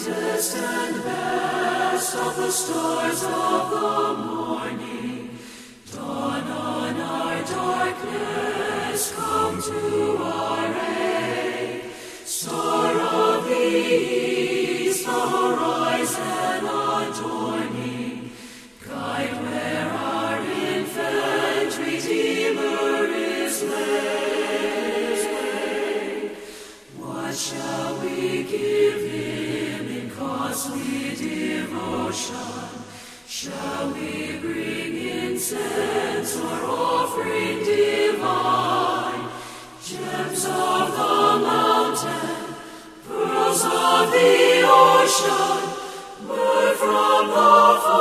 brightest and best of the stars of the morning, dawn on our darkness, come to our aid. Star of the east, the horizon adorning, guide where our infant Redeemer is laid. What shall we give him in costly devotion? Shall we bring incense or offering divine? Gems of the mountain, pearls of the ocean, bird from the